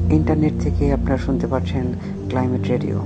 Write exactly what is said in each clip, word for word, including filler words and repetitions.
Internet থেকে আপনারা শুনতে পাচ্ছেন ক্লাইমেট রেডিও।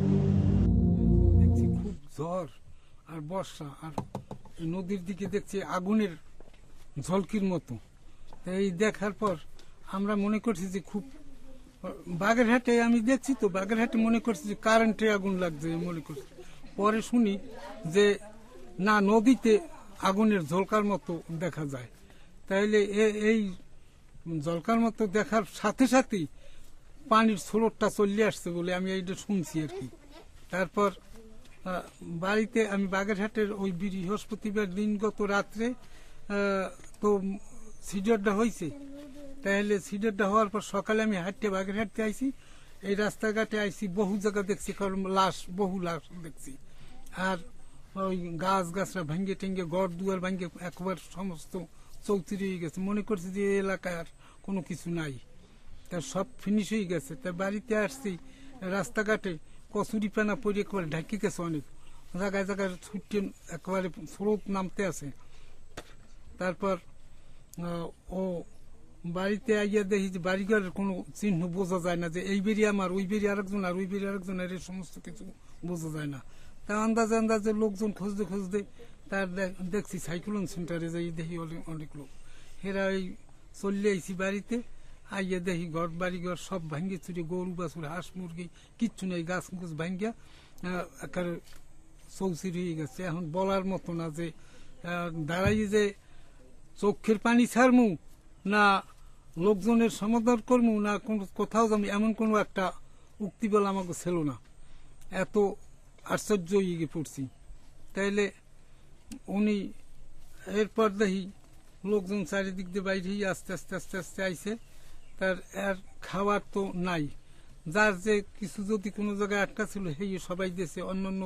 দেখছি খুব ঝড় আর বর্ষা, আর নদীর দিকে দেখছি আগুনের ঝলকির মতো। এই দেখার পর আমরা মনে করছি যে খুব বাগেরহাটে আমি দেখছি তো বাগেরহাটে মনে করছি যে কারেন্টে আগুন লাগছে মনে করছি। পরে শুনি যে না, নদীতে আগুনের ঝলকার মতো দেখা যায়। তাইলে এই ঝলকার মতো দেখার সাথে সাথেই পানির স্রোতটা চলে আসছে বলে আমি এইটা শুনছি আর কি। তারপর বাড়িতে আমি বাগেরহাটের ওই বৃহস্পতিবার দিন গত রাত্রে তো সিডারটা হয়েছে। তাহলে সিডারটা হওয়ার পর সকালে আমি হাঁটতে বাগেরহাটতে আইছি, এই রাস্তাঘাটে আইছি, বহু জায়গা দেখছি, কারণ লাশ, বহু লাশ দেখছি। আর ওই গাছ গাছরা ভাঙ্গে টেঙ্গে, ঘর দুয়ার ভাঙ্গে একবার সমস্ত চৌচির হয়ে গেছে। মনে করছি যে এই এলাকায় আর কোনো কিছু নাই, তার সব ফিনিশ হয়ে গেছে। তাই বাড়িতে আসছি, রাস্তাঘাটে কচুরি পানা পরে একবারে ঢাকি গেছে, অনেক জায়গায় জায়গায় ছুটে একেবারে স্রোত নামতে আছে। তারপর ও বাড়িতে আইয়া দেখি যে বাড়িঘরের কোনো চিহ্ন বোঝা যায় না, যে এই বেরি আমার, ওই বেরি আরেকজন, আর ওই বেরি আরেকজন, এর সমস্ত কিছু বোঝা যায় না। তা আন্দাজে আন্দাজে লোকজন খুঁজতে খুঁজতে তার দেখছি সাইক্লোন সেন্টারে যাই, দেখি অনেক লোক। হেরা ওই চলে আইসি বাড়িতে, আইয়া দেখি ঘর বাড়ি ঘর সব ভাঙ্গে চুরি, গরু বাছুর হাঁস মুরগি কিচ্ছু নেই, গাছ গুছ ভাঙ্গিয়া একেবারে চৌচির হয়ে গেছে। এখন বলার মতো না যে দাঁড়াই যে চোখের পানি ছাড়মু না লোকজনের সমাদর করমু না কোন কোথাও যাবো, এমন কোনো একটা উক্তি বলে আমাকে ছিল না। এত আশ্চর্য হয়ে পড়ছি। তাইলে উনি এরপর দেখি লোকজন চারিদিক দিয়ে বাইরে আস্তে আস্তে আস্তে আস্তে আইসে। তার আর খাওয়ার তো নাই, যার যে কিছু যদি কোনো জায়গায় আটকা ছিল সেই সবাই দেশে, অন্যান্য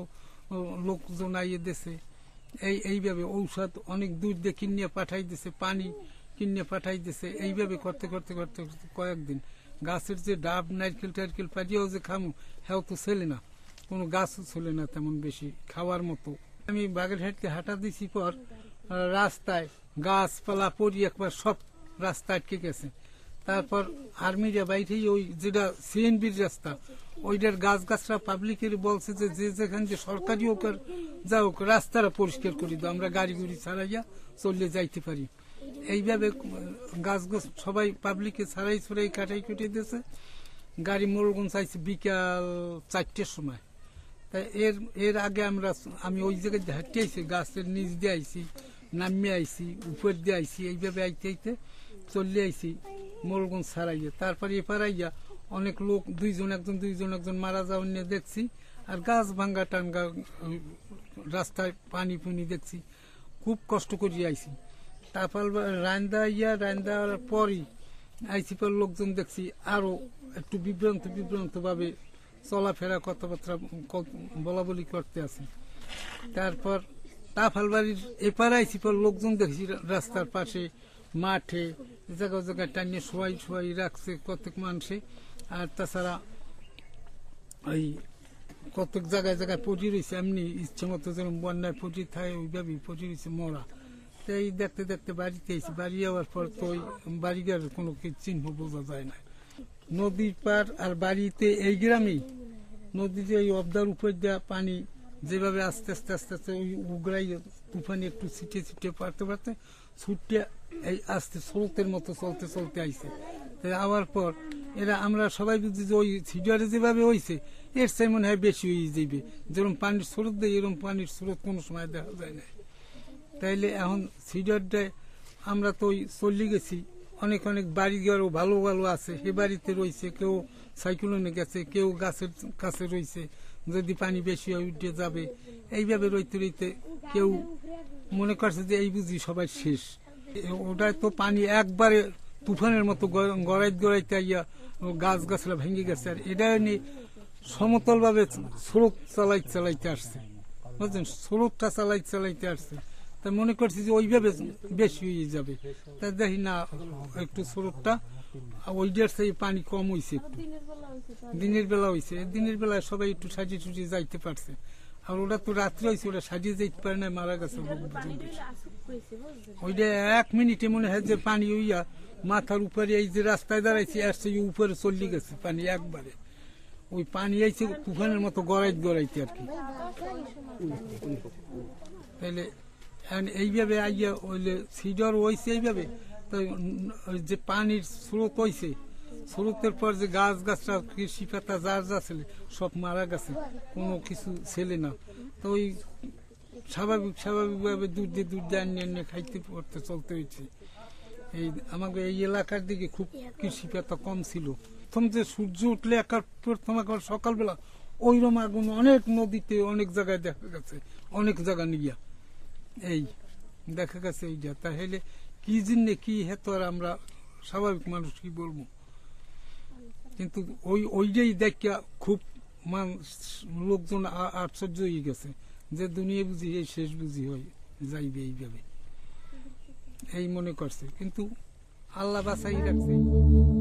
লোকজন আইয়ে দেশে। এই এইভাবে ঔষধ অনেক দূর দিয়ে কিনিয়ে পাঠাই দিছে, পানি কিনিয়ে পাঠাই দিছে। এইভাবে করতে করতে করতে করতে কয়েকদিন গাছের যে ডাব নারকেল টারকেল পাঠিয়েও যে খামু, হ্যাঁ তো ছেলে না, কোনো গাছও ছেলে না তেমন বেশি খাওয়ার মতো। আমি বাগেরহাটকে হাঁটা দিছি পর রাস্তায় গাছপালা পরি একবার সব রাস্তা আটকে গেছে। তারপর আর্মিরা বাইরেই ওই যেটা সিএনবির রাস্তা, ওইটার গাছ গাছরা পাবলিকের বলছে যে যে যেখান যে সরকারি হোক আর যা হোক রাস্তাটা পরিষ্কার করে দাও, আমরা গাড়ি গুড়ি ছাড়াইয়া চললে যাইতে পারি। এইভাবে গাছ গাছ সবাই পাবলিকে ছাড়াই ছড়াই কাটাই কেটে দিয়েছে। গাড়ি মোড়গঞ্জ আইছে বিকাল চারটের সময়। তাই এর এর আগে আমরা আমি ওই জায়গায় হাঁটতে আইছি, গাছের নিচ দিয়ে আইছি, নামিয়ে আইছি, উপর দিয়ে আইছি, এইভাবে আইতে আইতে চলে আইছি মোড়গঞ্জ ছাড়াইয়া। তারপরে এপার আইয়া অনেক লোক, দুইজন একজন দুইজন একজন মারা যাওয়ার নিয়ে দেখছি, আর গাছ ভাঙ্গা টাঙ্গা রাস্তায় পানি পুনি দেখছি। খুব কষ্ট করিয়ে আইছি। তারপর রান্দা ইয়া রান্দা পরই আইসি পর লোকজন দেখছি আরো একটু বিভ্রান্ত বিভ্রান্ত ভাবে চলাফেরা কথাবার্তা বলা বলি করতে আছে। তারপর তাফালবাড়ির এপার আইসি পর লোকজন দেখছি রাস্তার পাশে মাঠে জায়গায় জায়গায় টানিয়ে শোয়াই শোয়াই রাখছে কতক মানুষে। আর তাছাড়া ওই কতক জায়গায় জায়গায় পড়ি রয়েছে, এমনি ইচ্ছে মতো যেরকম বন্যায় পড়ি থাকে ওইভাবেই পড়ি রয়েছে মরা। এই দেখতে দেখতে বাড়িতে এসেছি, বাড়ি যাওয়ার পর তো ওই বাড়িঘর কোনো চিহ্ন বোঝা যায় না। নদীর পার আর বাড়িতে এই গ্রামেই নদীতে ওই অবদার উপর দেওয়া পানি যেভাবে আস্তে আস্তে আস্তে আস্তে ওই উগড়াই তুফানি একটু ছিটে ছিটে পারতে পারতে ছুটে এই আস্তে স্রোতের মতো চলতে চলতে আইছে। তাই আওয়ার পর এরা আমরা সবাই বুঝি যে ওই সিডারে যেভাবে হয়েছে এর চাই মনে হয় বেশি হয়ে যাইবে, যেরকম পানির স্রোত দেয় এরকম পানির স্রোত কোনো সময় দেখা যায় না। তাইলে এখন সিডারটায় আমরা তো ওই চলে গেছি, অনেক অনেক বাড়িঘরও ভালো ভালো আছে, সে বাড়িতে রয়েছে, কেউ সাইকেলনে গেছে, কেউ গাছের কাছে রয়েছে, যদি পানি বেশি হয় উঠে যাবে। এইভাবে রইতে রইতে কেউ মনে করছে যে এই বুঝি সবাই শেষ। ওটায় তো পানি একবারে তুফানের মতো গড়াইতে গড়াইতে আইয়া গাছ গাছরা ভেঙে গেছে। আর এটা নিয়ে সমতল ভাবে স্রোত চালাই চালাইতে আসছে, বুঝলেন, স্রোতটা চালাই চালাইতে আসছে। তাই মনে করছি যে ওইভাবে বেশি হয়ে যাবে। তাই দেখি না, একটু স্রোতটা ওইটার সেই পানি কম হয়েছে, একটু দিনের বেলা হয়েছে। দিনের বেলায় সবাই একটু সাজিয়ে টুজিয়ে যাইতে পারছে। আর ওটা তো রাত্রে হয়েছে, ওটা সাজিয়ে যাইতে পারে না, মারা গেছে। ওইটা এক মিনিটে মনে হয় যে পানি হইয়া মাথার উপরে এই যে রাস্তায় দাঁড়াইছে আসছে উপরে চলে গেছে পানি একবারে। ওই পানি আইছে তুফানের মতো গড়াইতে গড়াইতে আর কি। তাহলে এখন এইভাবে আইয়া ওইলে সিডর হয়েছে এইভাবে, তো ওই যে পানির স্রোত হয়েছে, স্রোতের পর যে গাছ গাছটা কৃষি পাতা যার যা ছিল সব মারা গেছে, কোনো কিছু ছেলে না। তো ওই স্বাভাবিক স্বাভাবিকভাবে দুধ দিয়ে দুধ দিয়ে আনিয়ে আনিয়ে খাইতে পড়তে চলতে হয়েছে। এই আমাকে এই এলাকার দিকে খুব কৃষি পাতা কম ছিল। প্রথম যে সূর্য উঠলে একার প্রথম একবার সকালবেলা ওইরকম আগুন অনেক নদীতে অনেক জায়গায় দেখা গেছে, অনেক জায়গা নিয়া এই দেখা গেছে এইটা। তাহলে কি জন্যে কি হেত আর আমরা স্বাভাবিক মানুষ কি বলবো, কিন্তু ওই ওইটাই দেখা খুব মান লোকজন আ- আশ্চর্য হয়ে গেছে যে দুনিয়া বুঝি এই শেষ বুঝি হয় যাইবে এইভাবে এই মনে করছে, কিন্তু আল্লাহ বাঁচাই রাখছে।